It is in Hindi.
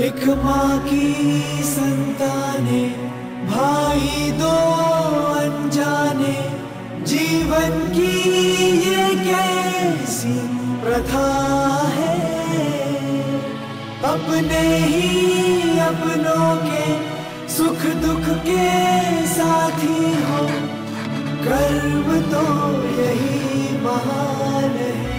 एक माँ की संताने, भाई दो अनजाने, जीवन की ये कैसी प्रथा है। अपने ही अपनों के सुख दुख के साथी हो, कर्म तो यही महान है।